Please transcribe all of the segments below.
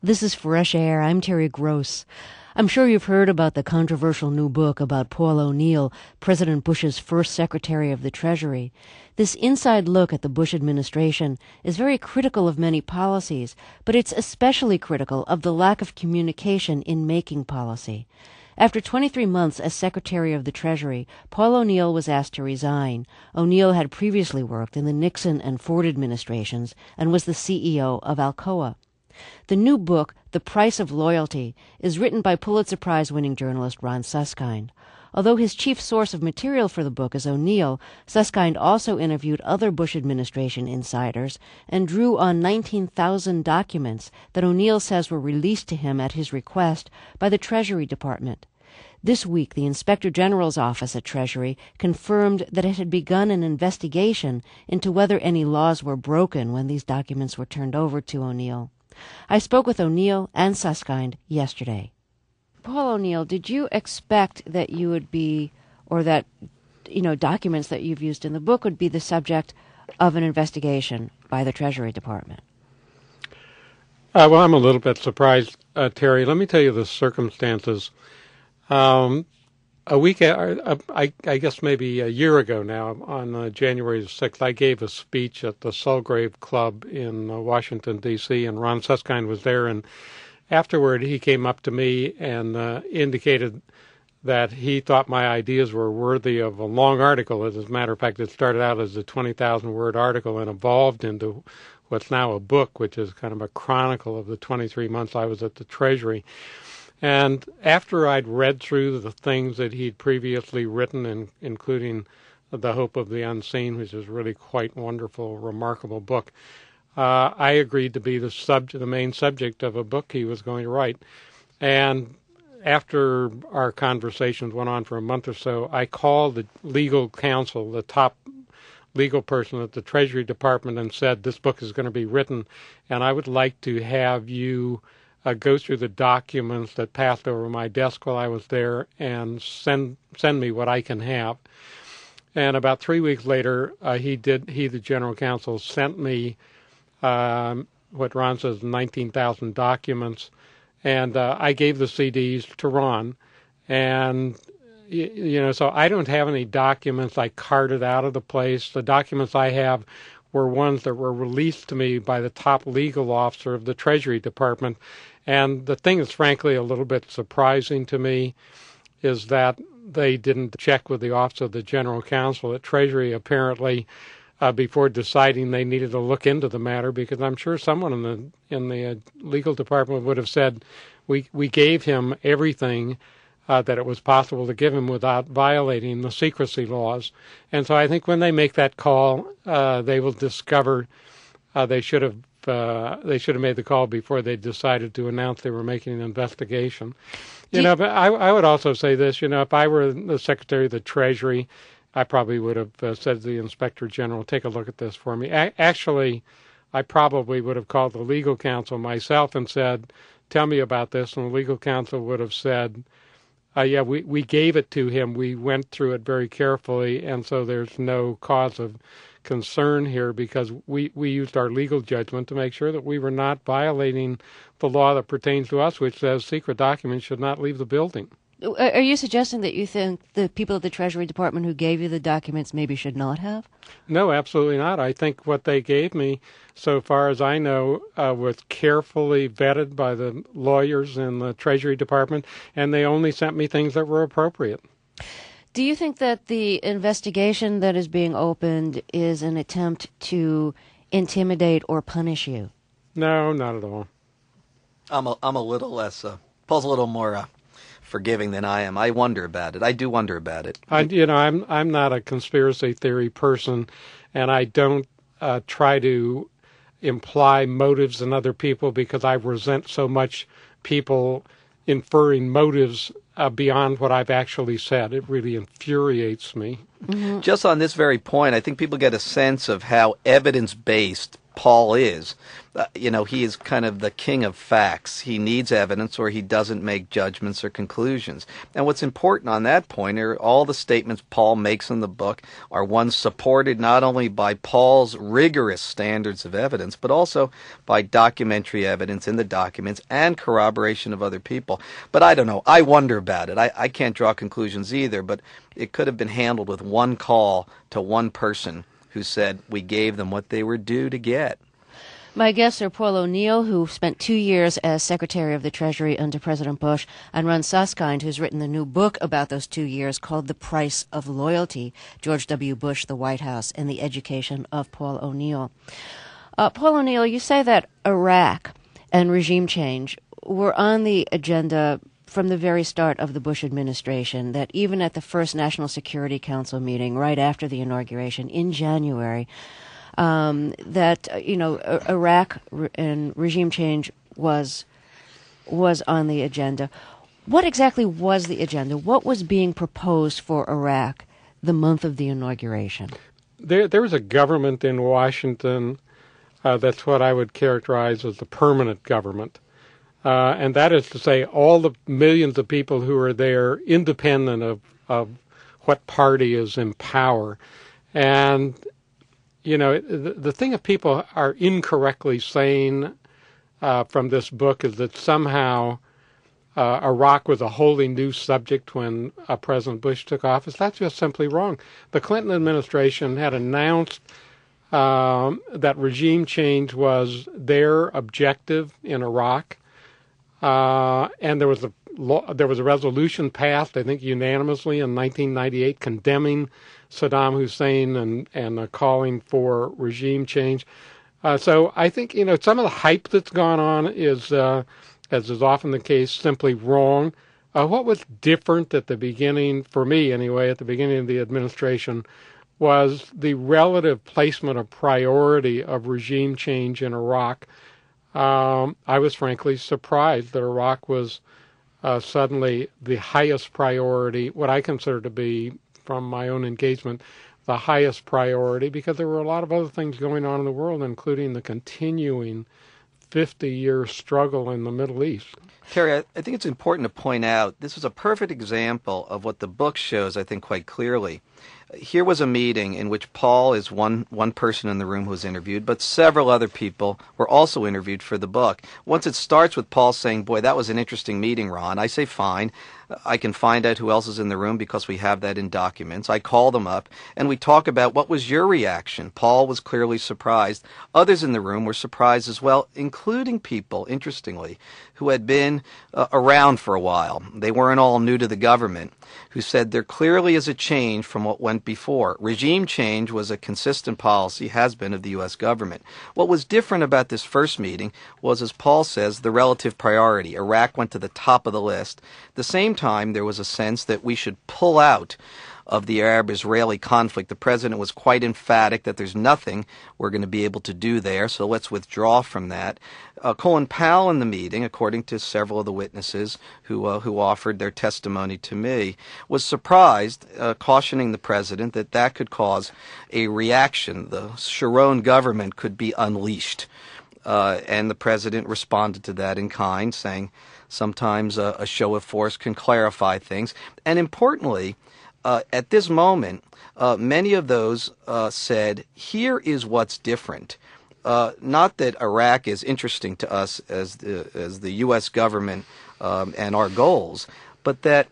This is Fresh Air. I'm Terry Gross. I'm sure you've heard about the controversial new book about Paul O'Neill, President Bush's first Secretary of the Treasury. This inside look at the Bush administration is very critical of many policies, but it's especially critical of the lack of communication in making policy. After 23 months as Secretary of the Treasury, Paul O'Neill was asked to resign. O'Neill had previously worked in the Nixon and Ford administrations and was the CEO of Alcoa. The new book, The Price of Loyalty, is written by Pulitzer Prize-winning journalist Ron Suskind. Although his chief source of material for the book is O'Neill, Suskind also interviewed other Bush administration insiders and drew on 19,000 documents that O'Neill says were released to him at his request by the Treasury Department. This week, the Inspector General's office at Treasury confirmed that it had begun an investigation into whether any laws were broken when these documents were turned over to O'Neill. I spoke with O'Neill and Suskind yesterday. Paul O'Neill, did you expect that you would be, or that, documents that you've used in the book would be the subject of an investigation by the Treasury Department? Well, I'm a little bit surprised, Terry. Let me tell you the circumstances. A week, I guess maybe a year ago now, on January 6th, I gave a speech at the Sulgrave Club in Washington, D.C., and Ron Suskind was there. And afterward, he came up to me and indicated that he thought my ideas were worthy of a long article. As a matter of fact, it started out as a 20,000-word article and evolved into what's now a book, which is kind of a chronicle of the 23 months I was at the Treasury. And after I'd read through the things that he'd previously written, including The Hope of the Unseen, which is really quite wonderful, remarkable book, I agreed to be the main subject of a book he was going to write. And after our conversations went on for a month or so, I called the legal counsel, the top legal person at the Treasury Department, and said, this book is going to be written, and I would like to have you go through the documents that passed over my desk while I was there and send me what I can have. And about 3 weeks later, he, the general counsel, sent me what Ron says, 19,000 documents, and I gave the CDs to Ron. And, so I don't have any documents I carted out of the place. The documents I have were ones that were released to me by the top legal officer of the Treasury Department. And the thing that's frankly a little bit surprising to me is that they didn't check with the Office of the General Counsel at Treasury, apparently, before deciding they needed to look into the matter, because I'm sure someone in the legal department would have said, we gave him everything that it was possible to give him without violating the secrecy laws. And so I think when they make that call, they will discover they should have made the call before they decided to announce they were making an investigation. But I would also say this, if I were the Secretary of the Treasury, I probably would have said to the Inspector General, take a look at this for me. Actually, I probably would have called the legal counsel myself and said, tell me about this. And the legal counsel would have said, we gave it to him. We went through it very carefully, and so there's no cause of concern here because we used our legal judgment to make sure that we were not violating the law that pertains to us, which says secret documents should not leave the building. Are you suggesting that you think the people at the Treasury Department who gave you the documents maybe should not have? No, absolutely not. I think what they gave me, so far as I know, was carefully vetted by the lawyers in the Treasury Department, and they only sent me things that were appropriate. Do you think that the investigation that is being opened is an attempt to intimidate or punish you? No, not at all. I'm a little less, Paul's a little more forgiving than I am. I wonder about it. I do wonder about it. I'm not a conspiracy theory person, and I don't try to imply motives in other people because I resent so much people inferring motives beyond what I've actually said. It really infuriates me. Mm-hmm. Just on this very point, I think people get a sense of how evidence-based Paul is. He is kind of the king of facts. He needs evidence or he doesn't make judgments or conclusions. And what's important on that point are all the statements Paul makes in the book are ones supported not only by Paul's rigorous standards of evidence, but also by documentary evidence in the documents and corroboration of other people. But I don't know. I wonder about it. I can't draw conclusions either, but it could have been handled with one call to one person who said we gave them what they were due to get. My guests are Paul O'Neill, who spent 2 years as Secretary of the Treasury under President Bush, and Ron Suskind, who's written the new book about those 2 years called The Price of Loyalty, George W. Bush, the White House, and the Education of Paul O'Neill. Paul O'Neill, you say that Iraq and regime change were on the agenda from the very start of the Bush administration, that even at the first National Security Council meeting right after the inauguration in January, Iraq and regime change was on the agenda. What exactly was the agenda? What was being proposed for Iraq the month of the inauguration? There was a government in Washington that's what I would characterize as the permanent government. And that is to say all the millions of people who are there, independent of what party is in power. And the thing that people are incorrectly saying from this book is that somehow Iraq was a wholly new subject when President Bush took office. That's just simply wrong. The Clinton administration had announced that regime change was their objective in Iraq, and there was a resolution passed, I think unanimously, in 1998 condemning Saddam Hussein and calling for regime change. So I think some of the hype that's gone on is, as is often the case, simply wrong. What was different at the beginning, for me anyway, at the beginning of the administration, was the relative placement of priority of regime change in Iraq. I was frankly surprised that Iraq was suddenly the highest priority, what I consider to be, from my own engagement, the highest priority, because there were a lot of other things going on in the world, including the continuing 50-year struggle in the Middle East. Terry, I think it's important to point out this was a perfect example of what the book shows, I think, quite clearly. Here was a meeting in which Paul is one person in the room who was interviewed, but several other people were also interviewed for the book. Once it starts with Paul saying, boy, that was an interesting meeting, Ron, I say, fine. I can find out who else is in the room because we have that in documents. I call them up, and we talk about what was your reaction. Paul was clearly surprised. Others in the room were surprised as well, including people, interestingly, who had been around for a while. They weren't all new to the government, who said there clearly is a change from what went before. Regime change was a consistent policy, has been, of the U.S. government. What was different about this first meeting was, as Paul says, the relative priority. Iraq went to the top of the list. At the same time, there was a sense that we should pull out of the Arab-Israeli conflict. The president was quite emphatic that there's nothing we're going to be able to do there, so let's withdraw from that. Colin Powell in the meeting, according to several of the witnesses who offered their testimony to me, was surprised, cautioning the president that could cause a reaction. The Sharon government could be unleashed. And the president responded to that in kind, saying sometimes a show of force can clarify things. And importantly, at this moment, many of those said, here is what's different. Not that Iraq is interesting to us as the U.S. government and our goals, but that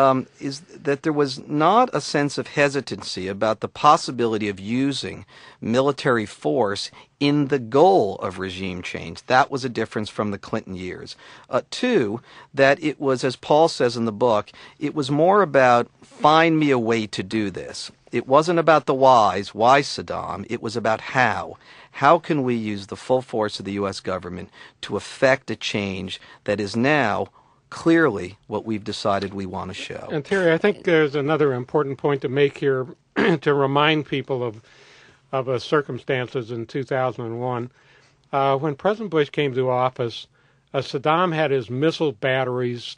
there was not a sense of hesitancy about the possibility of using military force in the goal of regime change. That was a difference from the Clinton years. Two, that it was, as Paul says in the book, it was more about find me a way to do this. It wasn't about the whys, why Saddam, it was about how. How can we use the full force of the U.S. government to effect a change that is now clearly what we've decided we want to show? And Terry, I think there's another important point to make here to remind people of circumstances in 2001. When President Bush came to office, Saddam had his missile batteries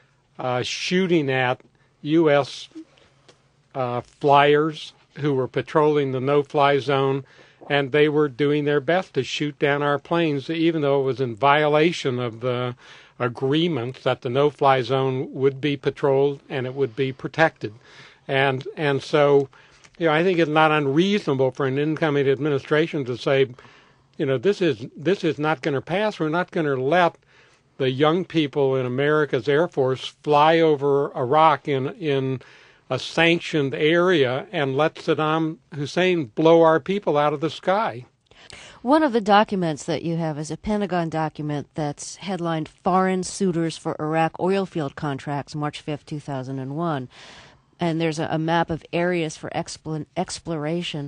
shooting at U.S. flyers who were patrolling the no-fly zone, and they were doing their best to shoot down our planes, even though it was in violation of the agreement that the no-fly zone would be patrolled and it would be protected. And so, I think it's not unreasonable for an incoming administration to say, this is not going to pass. We're not going to let the young people in America's Air Force fly over Iraq in a sanctioned area and let Saddam Hussein blow our people out of the sky. One of the documents that you have is a Pentagon document that's headlined Foreign Suitors for Iraq Oil Field Contracts, March 5th, 2001. And there's a map of areas for exploration.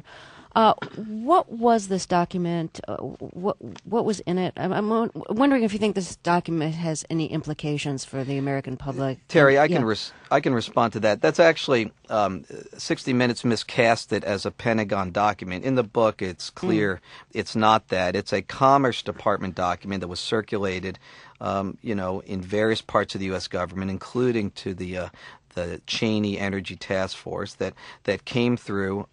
What was this document? What was in it? I'm wondering if you think this document has any implications for the American public. Terry, I can respond to that. That's actually 60 Minutes miscast it as a Pentagon document. In the book, it's clear it's not that. It's a Commerce Department document that was circulated, in various parts of the U.S. government, including to the Cheney Energy Task Force that came through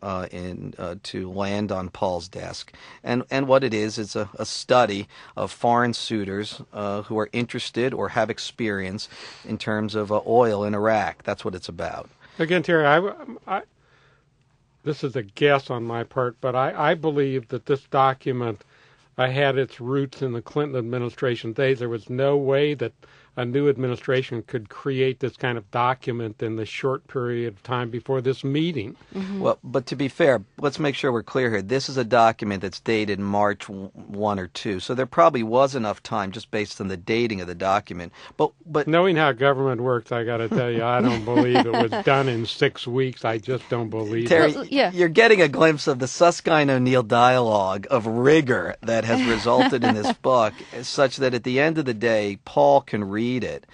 to land on Paul's desk. And what it is a study of foreign suitors who are interested or have experience in terms of oil in Iraq. That's what it's about. Again, Terry, I this is a guess on my part, but I believe that this document had its roots in the Clinton administration days. There was no way that a new administration could create this kind of document in the short period of time before this meeting. Mm-hmm. Well, but to be fair, let's make sure we're clear here. This is a document that's dated March 1 or 2, so there probably was enough time just based on the dating of the document. But knowing how government works, I got to tell you, I don't believe it was done in 6 weeks. I just don't believe Terry, it. You're getting a glimpse of the Susskind-O'Neill dialogue of rigor that has resulted in this book, such that at the end of the day, Paul can read it,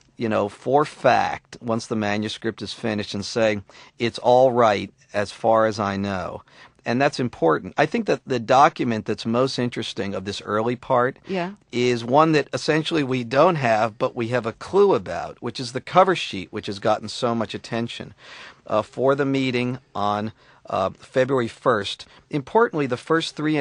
for fact, once the manuscript is finished, and say, it's all right as far as I know. And that's important. I think that the document that's most interesting of this early part is one that essentially we don't have, but we have a clue about, which is the cover sheet, which has gotten so much attention for the meeting on February 1st. Importantly, the first 3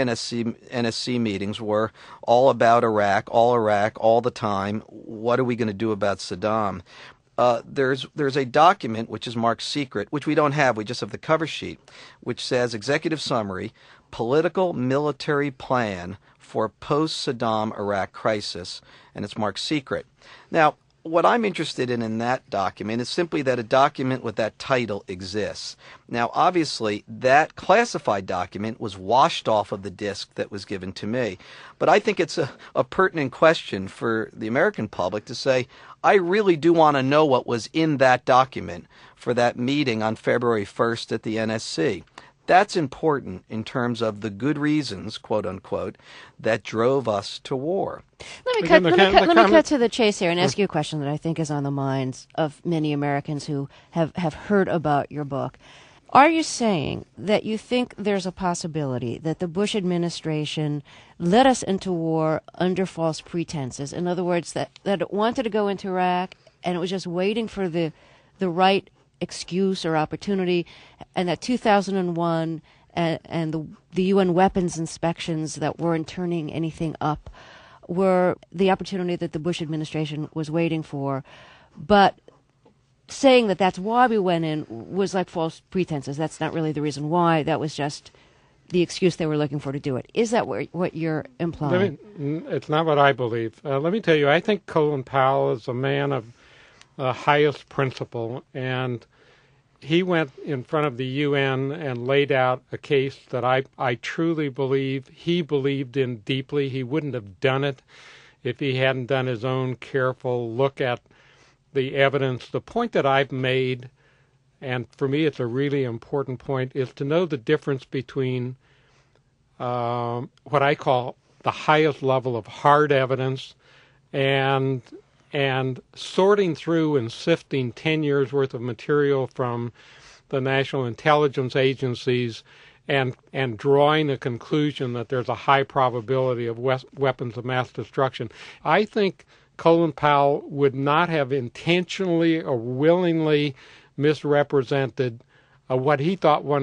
NSC meetings were all about Iraq, all the time. What are we going to do about Saddam? There's a document which is marked secret, which we don't have. We just have the cover sheet, which says Executive Summary, Political Military Plan for Post-Saddam Iraq Crisis, and it's marked secret. Now, what I'm interested in that document is simply that a document with that title exists. Now, obviously, that classified document was washed off of the disk that was given to me. But I think it's a pertinent question for the American public to say, I really do want to know what was in that document for that meeting on February 1st at the NSC. That's important in terms of the good reasons, quote unquote, that drove us to war. Let me cut to the chase here and ask you a question that I think is on the minds of many Americans who have heard about your book. Are you saying that you think there's a possibility that the Bush administration led us into war under false pretenses? In other words, that it wanted to go into Iraq and it was just waiting for the right excuse or opportunity, and that 2001 and the UN weapons inspections that weren't turning anything up were the opportunity that the Bush administration was waiting for, but saying that that's why we went in was like false pretenses. That's not really the reason why. That was just the excuse they were looking for to do it. Is that what you're implying? It's not what I believe. Let me tell you, I think Colin Powell is a man of highest principle, and he went in front of the UN and laid out a case that I truly believe he believed in deeply. He wouldn't have done it if he hadn't done his own careful look at the evidence. The point that I've made, and for me it's a really important point, is to know the difference between what I call the highest level of hard evidence and sorting through and sifting 10 years worth of material from the national intelligence agencies and drawing a conclusion that there's a high probability of weapons of mass destruction. I think Colin Powell would not have intentionally or willingly misrepresented what he thought one could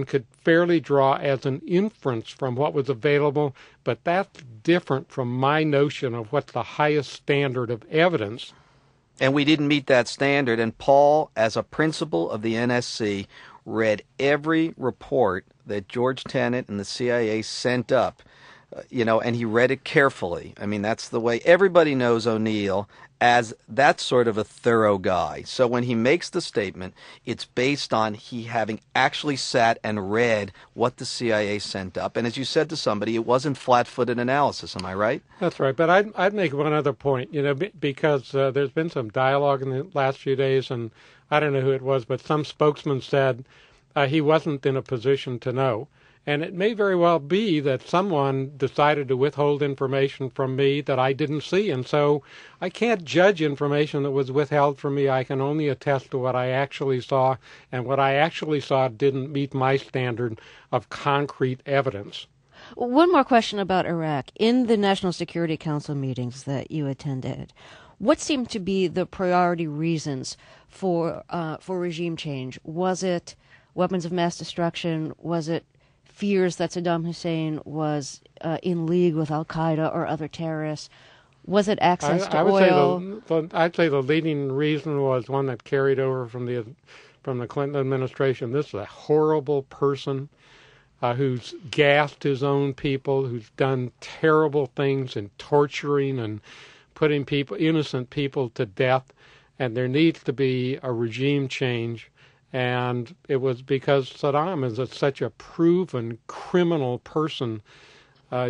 fairly draw as an inference from what was available, but that's different from my notion of what's the highest standard of evidence. And we didn't meet that standard, and Paul, as a principal of the NSC, read every report that George Tenet and the CIA sent up, and he read it carefully. I mean, that's the way everybody knows O'Neill as that sort of a thorough guy. So when he makes the statement, it's based on he having actually sat and read what the CIA sent up. And as you said to somebody, it wasn't flat-footed analysis. Am I right? That's right. But I'd make one other point, because there's been some dialogue in the last few days, and I don't know who it was, but some spokesman said he wasn't in a position to know. And it may very well be that someone decided to withhold information from me that I didn't see. And so I can't judge information that was withheld from me. I can only attest to what I actually saw. And what I actually saw didn't meet my standard of concrete evidence. One more question about Iraq. In the National Security Council meetings that you attended, what seemed to be the priority reasons for regime change? Was it weapons of mass destruction? Was it fears that Saddam Hussein was in league with al-Qaeda or other terrorists? Was it access to oil? I'd say the leading reason was one that carried over from the Clinton administration. This is a horrible person who's gassed his own people, who's done terrible things in torturing and putting innocent people to death, and there needs to be a regime change. And it was because Saddam is such a proven criminal person, at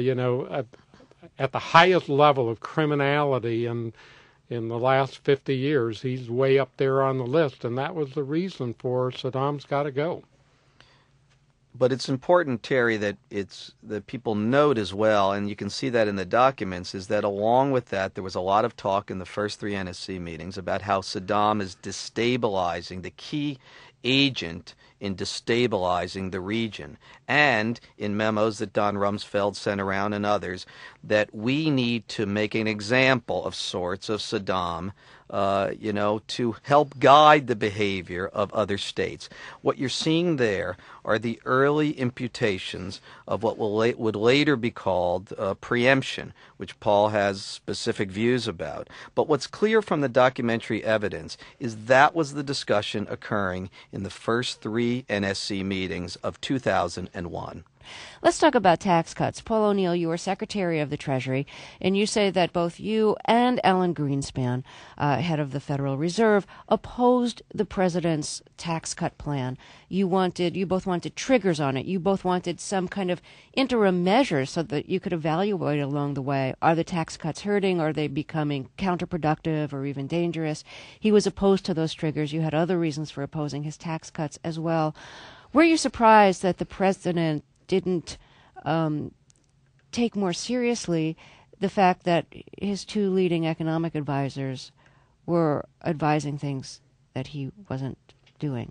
the highest level of criminality, and in the last 50 years, he's way up there on the list, and that was the reason for Saddam's got to go. But it's important, Terry, that people note as well, and you can see that in the documents, is that along with that, there was a lot of talk in the first 3 NSC meetings about how Saddam is destabilizing the key agent in destabilizing the region, and in memos that Don Rumsfeld sent around and others, that we need to make an example of sorts of Saddam, to help guide the behavior of other states. What you're seeing there are the early imputations of what would later be called preemption, which Paul has specific views about. But what's clear from the documentary evidence is that was the discussion occurring in the first 3 NSC meetings of 2001. Let's talk about tax cuts. Paul O'Neill, you were Secretary of the Treasury, and you say that both you and Alan Greenspan, head of the Federal Reserve, opposed the president's tax cut plan. You both wanted triggers on it. You both wanted some kind of interim measures so that you could evaluate along the way. Are the tax cuts hurting? Are they becoming counterproductive or even dangerous? He was opposed to those triggers. You had other reasons for opposing his tax cuts as well. Were you surprised that the president didn't take more seriously the fact that his 2 leading economic advisors were advising things that he wasn't doing?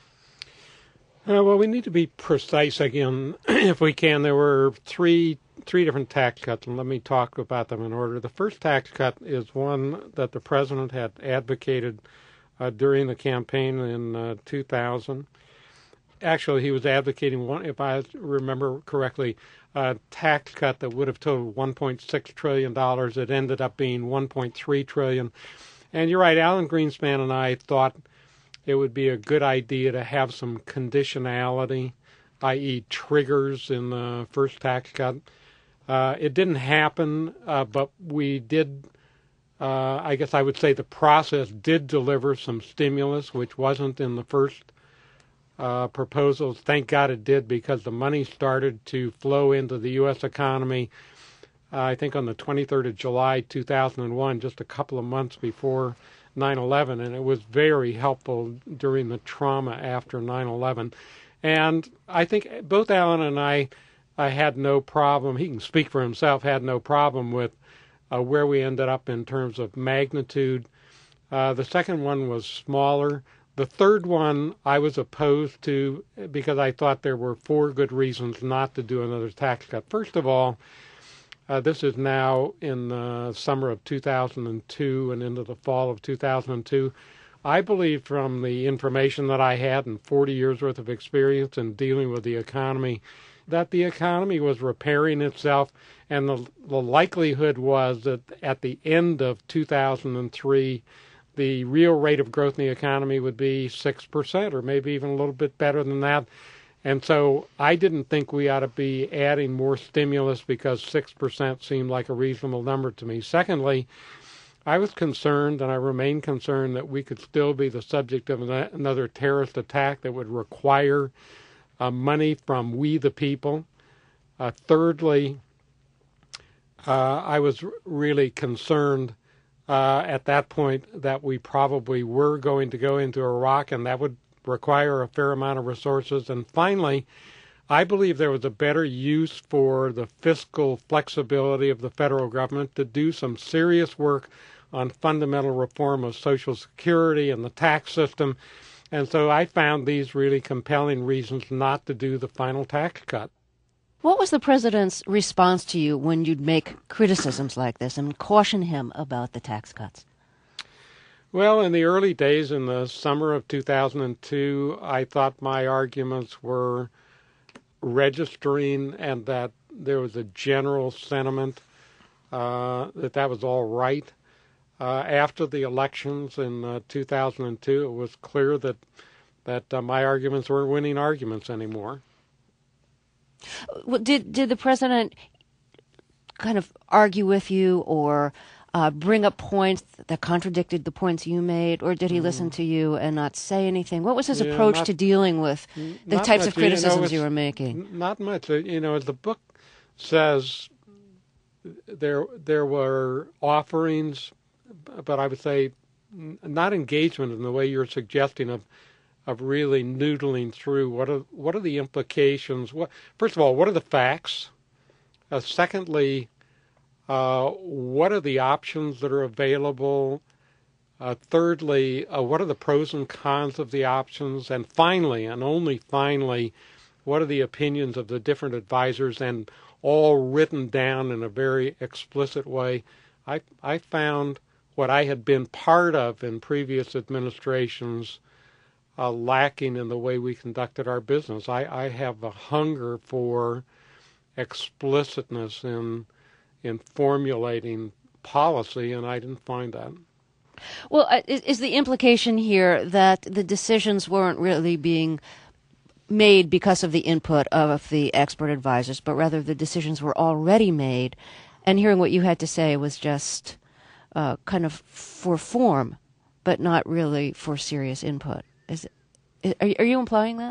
Well, we need to be precise again, if we can. There were three different tax cuts, and let me talk about them in order. The first tax cut is one that the president had advocated during the campaign in 2000. Actually, he was advocating one, if I remember correctly, a tax cut that would have totaled $1.6 trillion. It ended up being $1.3 trillion. And you're right, Alan Greenspan and I thought it would be a good idea to have some conditionality, i.e. triggers in the first tax cut. It didn't happen, but we did, I guess I would say the process did deliver some stimulus, which wasn't in the first proposals. Thank God it did, because the money started to flow into the U.S. economy, I think on the 23rd of July, 2001, just a couple of months before 9/11, and it was very helpful during the trauma after 9/11. And I think both Alan and I had no problem, he can speak for himself, had no problem with where we ended up in terms of magnitude. The second one was smaller. The third one I was opposed to because I thought there were 4 good reasons not to do another tax cut. First of all, this is now in the summer of 2002 and into the fall of 2002. I believe from the information that I had and 40 years worth of experience in dealing with the economy, that the economy was repairing itself, and the likelihood was that at the end of 2003, the real rate of growth in the economy would be 6%, or maybe even a little bit better than that. And so I didn't think we ought to be adding more stimulus because 6% seemed like a reasonable number to me. Secondly, I was concerned, and I remain concerned, that we could still be the subject of another terrorist attack that would require money from we the people. Thirdly, I was really concerned at that point that we probably were going to go into Iraq, and that would require a fair amount of resources. And finally, I believe there was a better use for the fiscal flexibility of the federal government to do some serious work on fundamental reform of Social Security and the tax system. And so I found these really compelling reasons not to do the final tax cut. What was the president's response to you when you'd make criticisms like this and caution him about the tax cuts? Well, in the early days, in the summer of 2002, I thought my arguments were registering and that there was a general sentiment that was all right. After the elections in 2002, it was clear that my arguments weren't winning arguments anymore. Well, did the president kind of argue with you or bring up points that contradicted the points you made, or did he listen to you and not say anything? What was his approach to dealing with the types of criticisms you were making? Not much. As the book says, there were offerings, but I would say not engagement in the way you're suggesting of really noodling through what are the implications. First of all, what are the facts? Secondly, what are the options that are available? Thirdly, what are the pros and cons of the options? And finally, and only finally, what are the opinions of the different advisors, and all written down in a very explicit way. I found what I had been part of in previous administrations lacking in the way we conducted our business. I have a hunger for explicitness in formulating policy, and I didn't find that. Well, is the implication here that the decisions weren't really being made because of the input of the expert advisors, but rather the decisions were already made, and hearing what you had to say was just kind of for form, but not really for serious input? Are you implying that?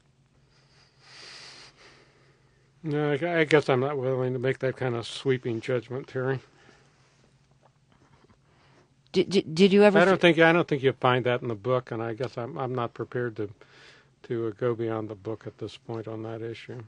No, I guess I'm not willing to make that kind of sweeping judgment, Terry. Did you ever? I don't think you'll find that in the book, and I guess I'm not prepared to go beyond the book at this point on that issue.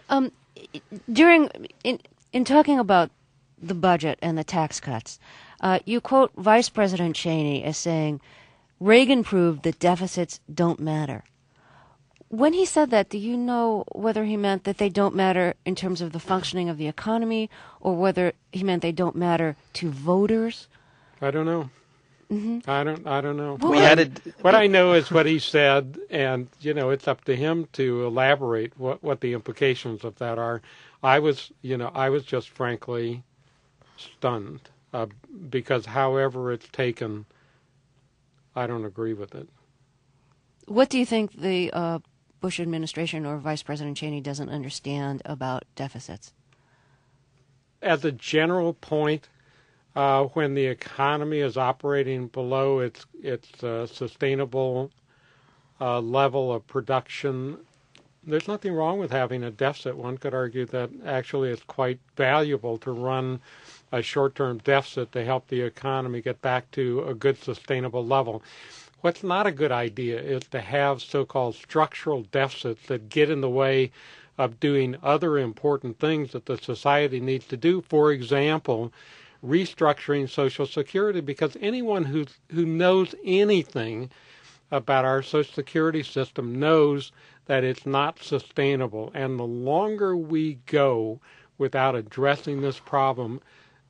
In talking about the budget and the tax cuts, you quote Vice President Cheney as saying, "Reagan proved that deficits don't matter." When he said that, do you know whether he meant that they don't matter in terms of the functioning of the economy, or whether he meant they don't matter to voters? I don't know. Mm-hmm. I don't know. What I know is what he said, and it's up to him to elaborate what the implications of that are. I was just frankly stunned because however it's taken, I don't agree with it. What do you think the Bush administration or Vice President Cheney doesn't understand about deficits? As a general point, when the economy is operating below its sustainable level of production, there's nothing wrong with having a deficit. One could argue that actually it's quite valuable to run a short-term deficit to help the economy get back to a good sustainable level. What's not a good idea is to have so-called structural deficits that get in the way of doing other important things that the society needs to do. For example, restructuring Social Security, because anyone who knows anything about our Social Security system knows that it's not sustainable. And the longer we go without addressing this problem,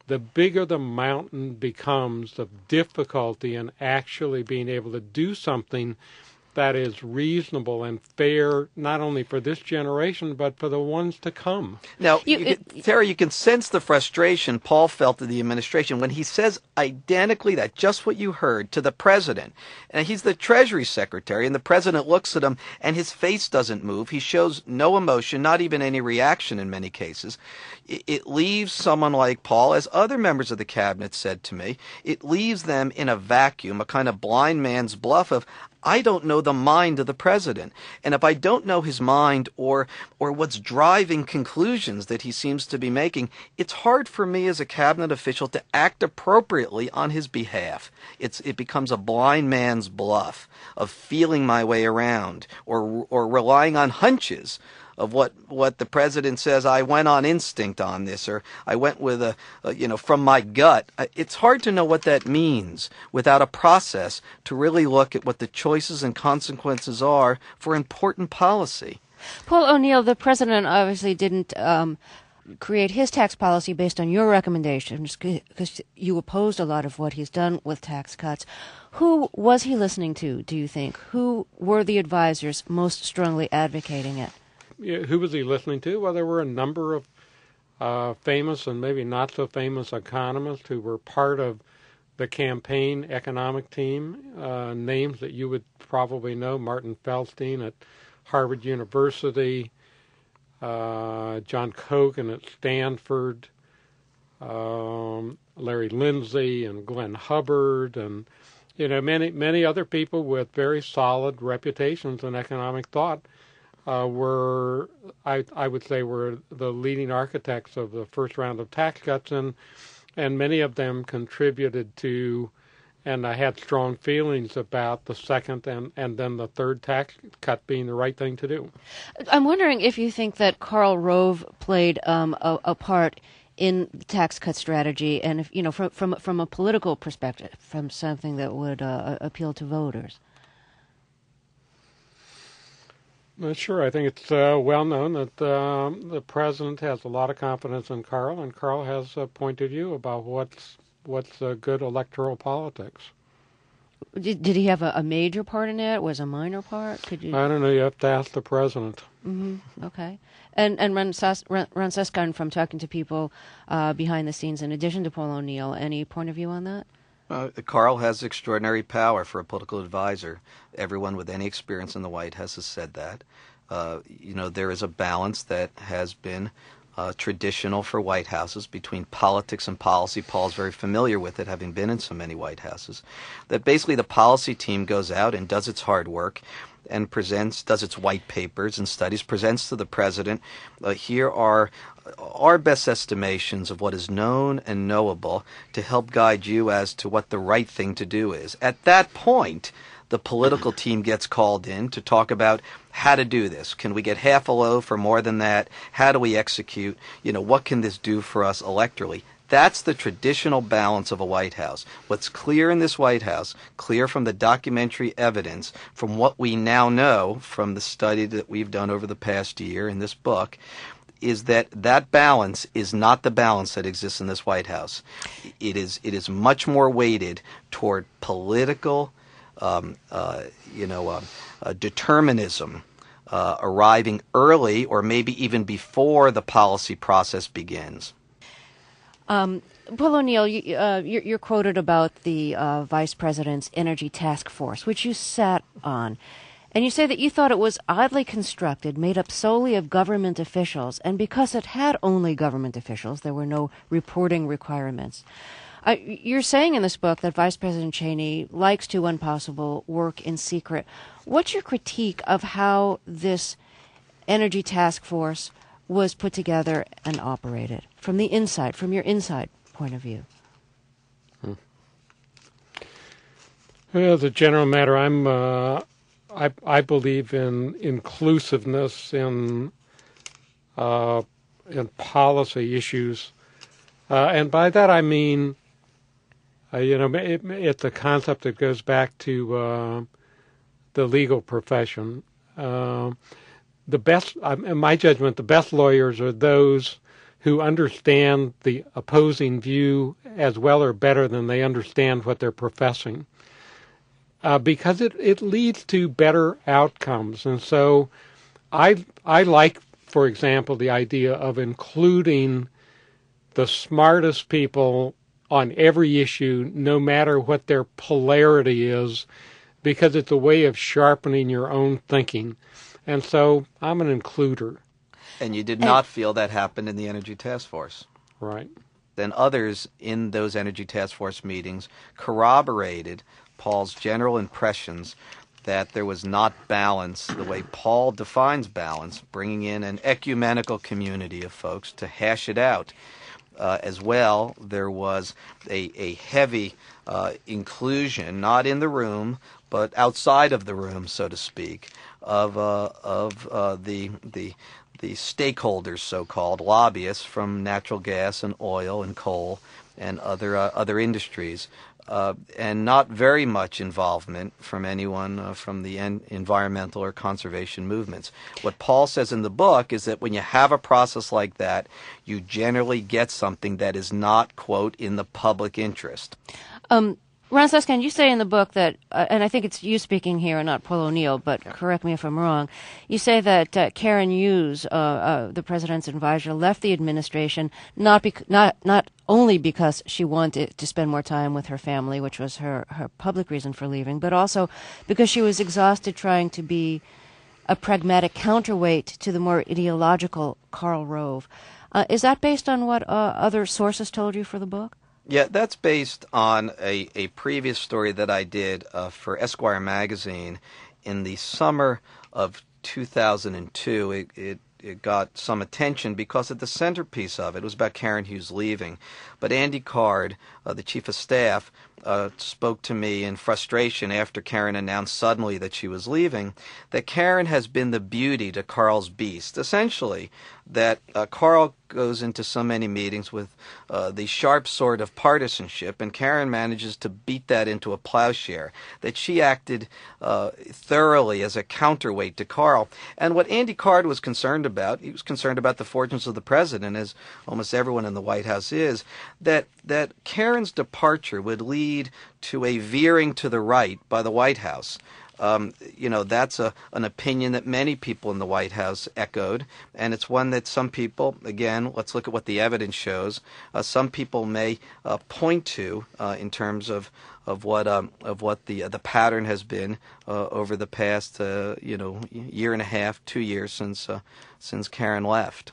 the bigger the mountain becomes, the difficulty in actually being able to do something that is reasonable and fair, not only for this generation, but for the ones to come. Now, Terry, you can sense the frustration Paul felt in the administration when he says identically that, just what you heard, to the president. And he's the Treasury Secretary, and the president looks at him, and his face doesn't move. He shows no emotion, not even any reaction in many cases. It leaves someone like Paul, as other members of the cabinet said to me, it leaves them in a vacuum, a kind of blind man's bluff of, I don't know the mind of the president. And if I don't know his mind or what's driving conclusions that he seems to be making, it's hard for me as a cabinet official to act appropriately on his behalf. It becomes a blind man's bluff of feeling my way around or relying on hunches of what the president says. I went on instinct on this, or I went with from my gut. It's hard to know what that means without a process to really look at what the choices and consequences are for important policy. Paul O'Neill, the president obviously didn't create his tax policy based on your recommendations, because you opposed a lot of what he's done with tax cuts. Who was he listening to, do you think? Who were the advisors most strongly advocating it? Who was he listening to? Well, there were a number of famous and maybe not so famous economists who were part of the campaign economic team, names that you would probably know: Martin Feldstein at Harvard University, John Cogan at Stanford, Larry Lindsay and Glenn Hubbard, and many other people with very solid reputations in economic thought. Were the leading architects of the first round of tax cuts, and many of them contributed to, and I had strong feelings about the second and then the third tax cut being the right thing to do. I'm wondering if you think that Karl Rove played a part in the tax cut strategy, and if from a political perspective, from something that would appeal to voters. Sure. I think it's well known that the president has a lot of confidence in Karl, and Karl has a point of view about what's good electoral politics. Did he have a major part in it? Was a minor part? Could you? I don't know. You have to ask the president. Mm-hmm. Okay. And Ron Suskind, from talking to people behind the scenes, in addition to Paul O'Neill, any point of view on that? Karl has extraordinary power for a political advisor. Everyone with any experience in the White House has said that. There is a balance that has been traditional for White Houses between politics and policy. Paul's very familiar with it, having been in so many White Houses. That basically the policy team goes out and does its hard work and does its white papers and studies, presents to the president. Here are our best estimations of what is known and knowable to help guide you as to what the right thing to do is. At that point, the political team gets called in to talk about how to do this. Can we get half a loaf or more than that? How do we execute? What can this do for us electorally? That's the traditional balance of a White House. What's clear in this White House, clear from the documentary evidence, from what we now know from the study that we've done over the past year in this book, is that balance is not the balance that exists in this White House. It is much more weighted toward political determinism, arriving early or maybe even before the policy process begins. Paul O'Neill, you're quoted about the Vice President's Energy Task Force, which you sat on. And you say that you thought it was oddly constructed, made up solely of government officials, and because it had only government officials, there were no reporting requirements. You're saying in this book that Vice President Cheney likes to, when possible, work in secret. What's your critique of how this Energy Task Force was put together and operated from the inside, from your inside point of view? Well, as a general matter, I believe in inclusiveness in policy issues, and by that I mean, it's a concept that goes back to the legal profession. The best, in my judgment, the best lawyers are those who understand the opposing view as well or better than they understand what they're professing. Because it leads to better outcomes. And so I like, for example, the idea of including the smartest people on every issue, no matter what their polarity is, because it's a way of sharpening your own thinking. And so I'm an includer. And you did not feel that happened in the Energy Task Force. Right. Then others in those Energy Task Force meetings corroborated Paul's general impressions that there was not balance the way Paul defines balance, bringing in an ecumenical community of folks to hash it out. As well, there was a heavy inclusion, not in the room, but outside of the room, so to speak, of the stakeholders, so-called lobbyists from natural gas and oil and coal and other industries. And not very much involvement from anyone from the environmental or conservation movements. What Paul says in the book is that when you have a process like that, you generally get something that is not, quote, in the public interest. Ron Suskind, you say in the book that, and I think it's you speaking here and not Paul O'Neill, but correct me if I'm wrong, you say that Karen Hughes, the president's advisor, left the administration not only because she wanted to spend more time with her family, which was her public reason for leaving, but also because she was exhausted trying to be a pragmatic counterweight to the more ideological Karl Rove. Is that based on what other sources told you for the book? Yeah, that's based on a previous story that I did for Esquire magazine in the summer of 2002. It got some attention because at the centerpiece of it was about Karen Hughes leaving. But Andy Card, the chief of staff, spoke to me in frustration after Karen announced suddenly that she was leaving, that Karen has been the beauty to Karl's beast. Essentially, that Karl goes into so many meetings with the sharp sword of partisanship, and Karen manages to beat that into a plowshare, that she acted thoroughly as a counterweight to Karl. And what Andy Card was concerned about, he was concerned about the fortunes of the president, as almost everyone in the White House is, that Karen's departure would lead to a veering to the right by the White House. That's an opinion that many people in the White House echoed, and it's one that some people, again, let's look at what the evidence shows, some people may point to in terms of what the pattern has been over the past year and a half, 2 years since Karen left.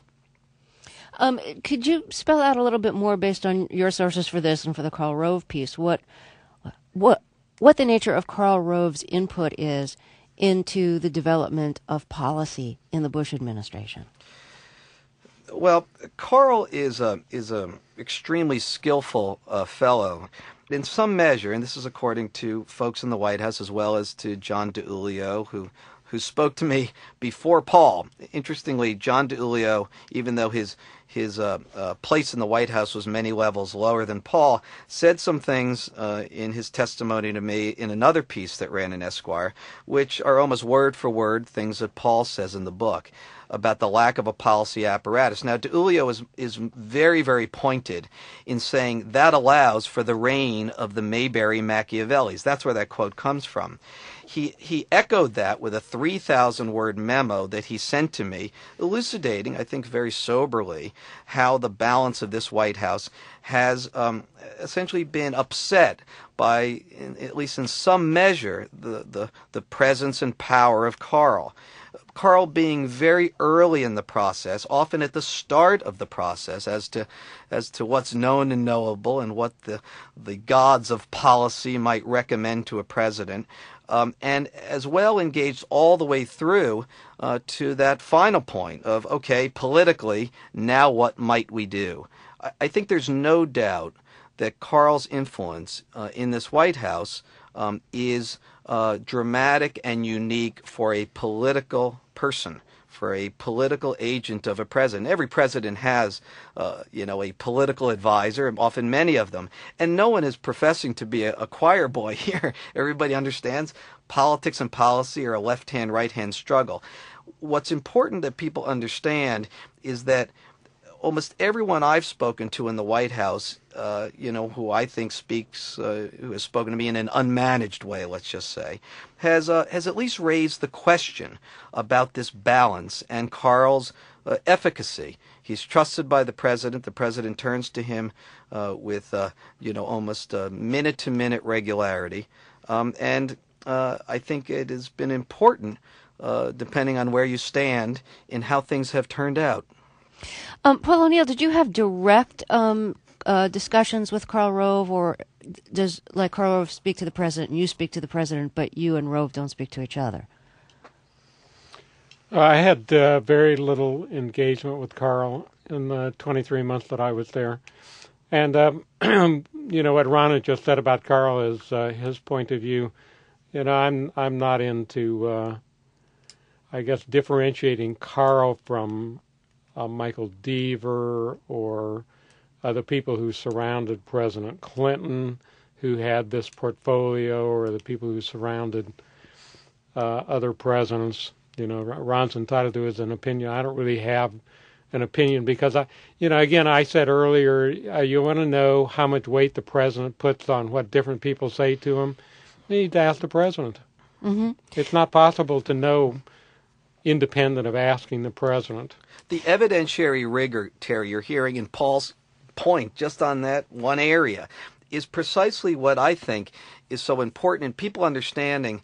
Could you spell out a little bit more based on your sources for this and for the Karl Rove piece what the nature of Karl Rove's input is into the development of policy in the Bush administration? Well, Karl is a extremely skillful fellow. In some measure, and this is according to folks in the White House as well as to John DiIulio, who spoke to me before Paul. Interestingly, John DiIulio, even though his place in the White House was many levels lower than Paul, said some things in his testimony to me in another piece that ran in Esquire, which are almost word for word things that Paul says in the book about the lack of a policy apparatus. Now, DiIulio is very, very pointed in saying that allows for the reign of the Mayberry Machiavellis. That's where that quote comes from. He echoed that with a 3,000-word memo that he sent to me, elucidating, I think very soberly, how the balance of this White House has essentially been upset by, at least in some measure, the presence and power of Karl. Karl being very early in the process, often at the start of the process, as to what's known and knowable and what the gods of policy might recommend to a president, and as well engaged all the way through to that final point of, okay, politically, now what might we do? I think there's no doubt that Karl's influence in this White House is dramatic and unique for a political person, for a political agent of a president. Every president has, a political advisor, often many of them, and no one is professing to be a choir boy here. Everybody understands politics and policy are a left-hand, right-hand struggle. What's important that people understand is that almost everyone I've spoken to in the White House, who I think who has spoken to me in an unmanaged way, let's just say, has at least raised the question about this balance and Carl's efficacy. He's trusted by the president. The president turns to him with almost minute-to-minute regularity, and I think it has been important, depending on where you stand, in how things have turned out. Paul O'Neill, did you have direct discussions with Karl Rove, or does Karl Rove speak to the president and you speak to the president, but you and Rove don't speak to each other? I had very little engagement with Karl in the 23 months that I was there. And, what Ron had just said about Karl is his point of view. I'm not into, differentiating Karl from Michael Deaver or the people who surrounded President Clinton, who had this portfolio, or the people who surrounded other presidents. Ron's entitled to his opinion. I don't really have an opinion because I said earlier, you want to know how much weight the president puts on what different people say to him. You need to ask the president. Mm-hmm. It's not possible to know independent of asking the president. The evidentiary rigor, Terry, you're hearing in Paul's point just on that one area is precisely what I think is so important in people understanding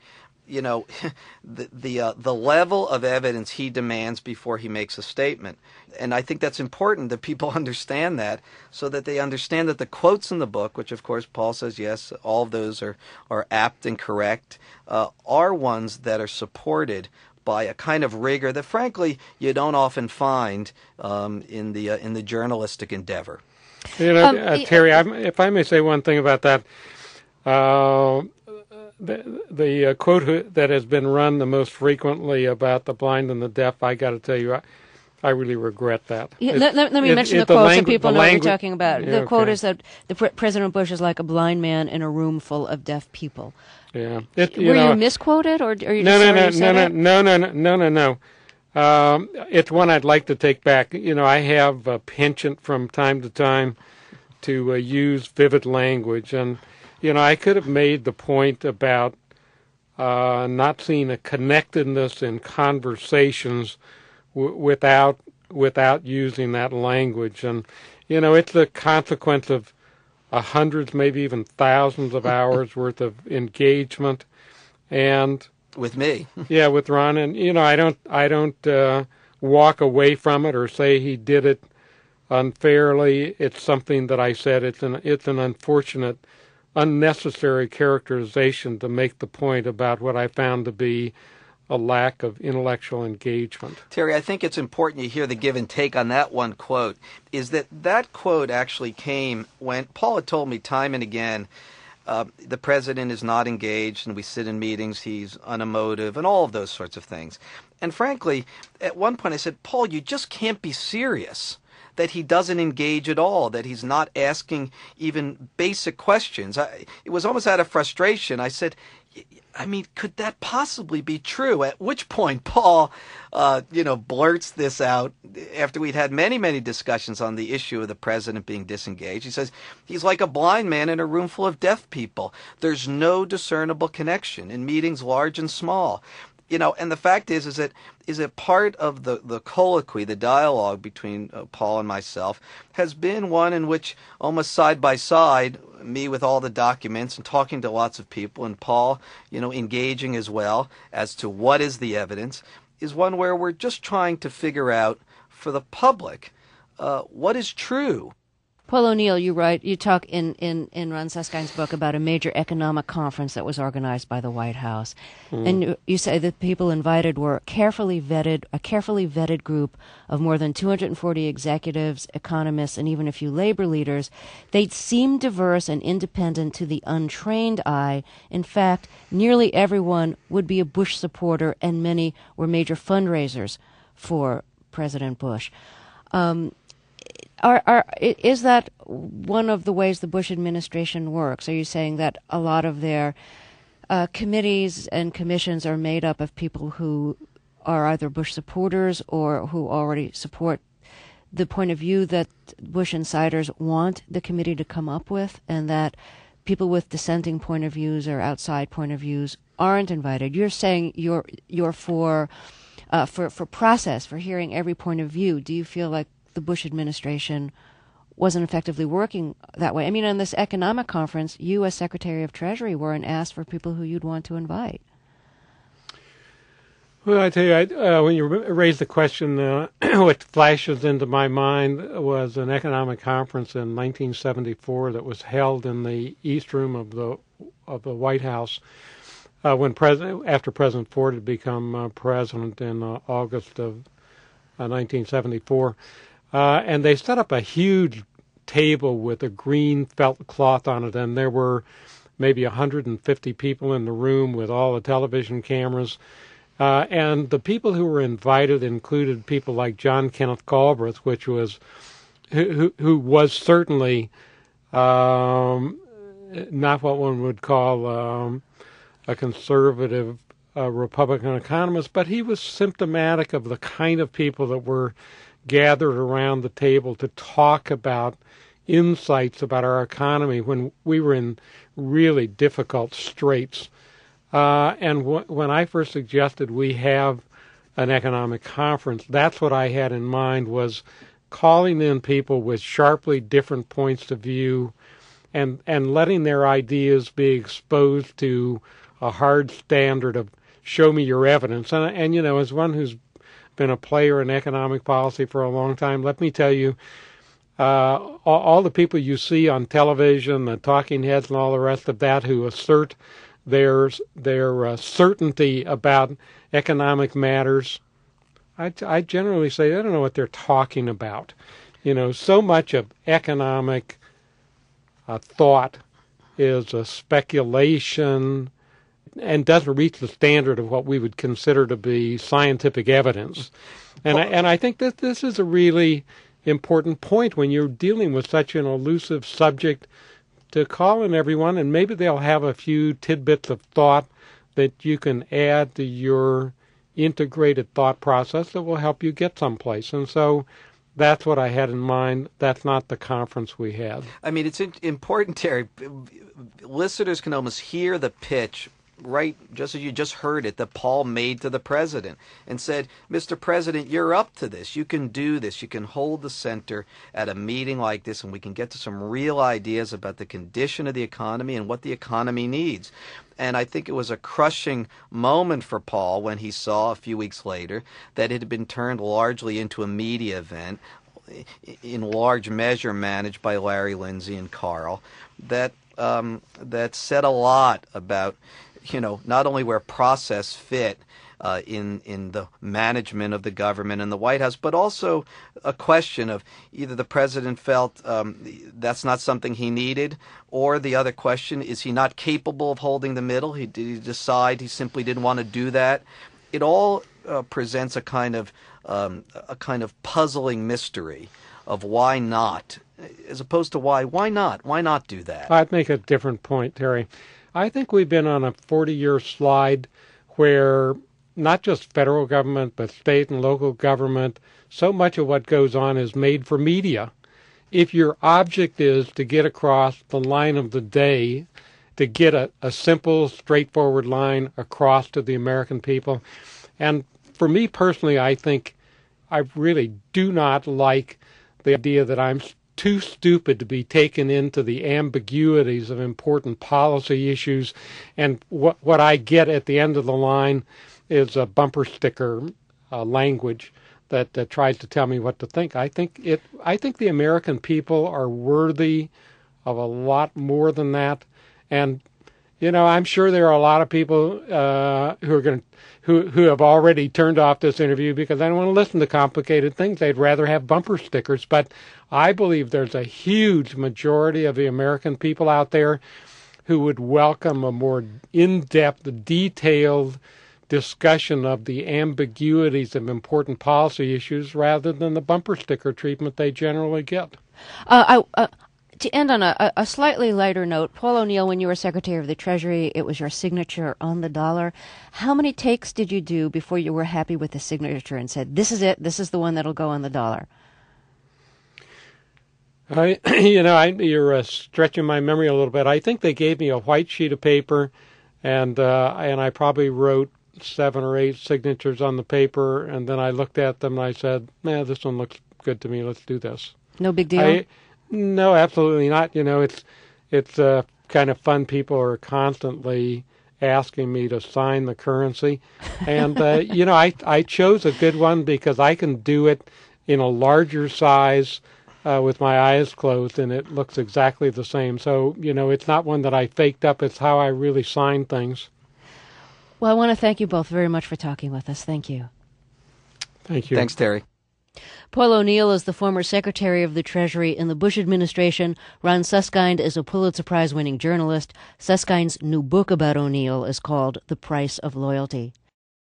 the level of evidence he demands before he makes a statement. And I think that's important that people understand that, so that they understand that the quotes in the book, which of course Paul says, yes, all of those are apt and correct, are ones that are supported by a kind of rigor that frankly you don't often find in the journalistic endeavor. Terry, if I may say one thing about that, the quote that has been run the most frequently about the blind and the deaf, I got to tell you, I really regret that. Yeah, let me mention the quote so people know what you're talking about. The quote is that President Bush is like a blind man in a room full of deaf people. Yeah. Were you misquoted, or are you No. No. It's one I'd like to take back. I have a penchant from time to time to use vivid language, and I could have made the point about not seeing a connectedness in conversations without using that language, and it's the consequence of hundreds, maybe even thousands of hours worth of engagement, and with me, yeah, with Ron, and I don't walk away from it or say he did it unfairly. It's something that I said. It's an unfortunate, unnecessary characterization to make the point about what I found to be a lack of intellectual engagement. Terry, I think it's important you hear the give and take on that one quote, is that quote actually came when Paul had told me time and again, the president is not engaged, and we sit in meetings, he's unemotive, and all of those sorts of things. And frankly, at one point I said, Paul, you just can't be serious that he doesn't engage at all, that he's not asking even basic questions. It was almost out of frustration. I said, could that possibly be true? At which point Paul, blurts this out after we'd had many, many discussions on the issue of the president being disengaged. He says, he's like a blind man in a room full of deaf people. There's no discernible connection in meetings large and small. And the fact is that part of the colloquy, the dialogue between Paul and myself, has been one in which almost side by side, me with all the documents and talking to lots of people, and Paul, engaging as well as to what is the evidence, is one where we're just trying to figure out for the public what is true. Paul O'Neill, you talk in Ron Suskind's book about a major economic conference that was organized by the White House. And you say that people invited were a carefully vetted group of more than 240 executives, economists, and even a few labor leaders. They seemed diverse and independent to the untrained eye. In fact, nearly everyone would be a Bush supporter, and many were major fundraisers for President Bush. Is that one of the ways the Bush administration works? Are you saying that a lot of their committees and commissions are made up of people who are either Bush supporters or who already support the point of view that Bush insiders want the committee to come up with, and that people with dissenting point of views or outside point of views aren't invited? You're saying you're for process, for hearing every point of view. Do you feel like the Bush administration wasn't effectively working that way? I mean, on this economic conference, you as Secretary of Treasury weren't asked for people who you'd want to invite. Well, I tell you, when you raised the question, what flashes into my mind was an economic conference in 1974 that was held in the East Room of the White House after President Ford had become president in August of 1974, and they set up a huge table with a green felt cloth on it, and there were maybe 150 people in the room with all the television cameras. And the people who were invited included people like John Kenneth Galbraith, who was certainly not what one would call a conservative Republican economist, but he was symptomatic of the kind of people that were gathered around the table to talk about insights about our economy when we were in really difficult straits. And when I first suggested we have an economic conference, that's what I had in mind, was calling in people with sharply different points of view and letting their ideas be exposed to a hard standard of show me your evidence. And you know, as one who's been a player in economic policy for a long time, let me tell you, all the people you see on television, the talking heads and all the rest of that who assert their certainty about economic matters, I generally say they don't know what they're talking about. You know, so much of economic thought is a speculation and doesn't reach the standard of what we would consider to be scientific evidence. And I think that this is a really important point when you're dealing with such an elusive subject, to call in everyone, and maybe they'll have a few tidbits of thought that you can add to your integrated thought process that will help you get someplace. And so that's what I had in mind. That's not the conference we had. I mean, it's important, Terry. Listeners can almost hear the pitch, right, just as you just heard it, that Paul made to the president and said, Mr. President, you're up to this. You can do this. You can hold the center at a meeting like this, and we can get to some real ideas about the condition of the economy and what the economy needs. And I think it was a crushing moment for Paul when he saw a few weeks later that it had been turned largely into a media event, in large measure managed by Larry Lindsey and Carl, that said a lot about, you know, not only where process fit in the management of the government and the White House, but also a question of either the president felt that's not something he needed, or the other question, is he not capable of holding the middle? Did he decide he simply didn't want to do that? It all presents a kind of puzzling mystery of why not, as opposed to why not? Why not do that? I'd make a different point, Terry. I think we've been on a 40-year slide where not just federal government, but state and local government, so much of what goes on is made for media. If your object is to get across the line of the day, to get a simple, straightforward line across to the American people, and for me personally, I think I really do not like the idea that I'm too stupid to be taken into the ambiguities of important policy issues, and what I get at the end of the line is a bumper sticker language that tries to tell me what to think. I think the American people are worthy of a lot more than that, and you know, I'm sure there are a lot of people who have already turned off this interview because they don't want to listen to complicated things. They'd rather have bumper stickers. But I believe there's a huge majority of the American people out there who would welcome a more in-depth, detailed discussion of the ambiguities of important policy issues rather than the bumper sticker treatment they generally get. To end on a slightly lighter note, Paul O'Neill, when you were Secretary of the Treasury, it was your signature on the dollar. How many takes did you do before you were happy with the signature and said, this is it, this is the one that'll go on the dollar? You're stretching my memory a little bit. I think they gave me a white sheet of paper, and I probably wrote 7 or 8 signatures on the paper, and then I looked at them and I said, this one looks good to me. Let's do this. No big deal? No, absolutely not. It's kind of fun. People are constantly asking me to sign the currency. And, I chose a good one because I can do it in a larger size with my eyes closed, and it looks exactly the same. So, it's not one that I faked up. It's how I really sign things. Well, I want to thank you both very much for talking with us. Thank you. Thank you. Thanks, Terry. Paul O'Neill is the former Secretary of the Treasury in the Bush administration. Ron Suskind is a Pulitzer Prize-winning journalist. Suskind's new book about O'Neill is called The Price of Loyalty.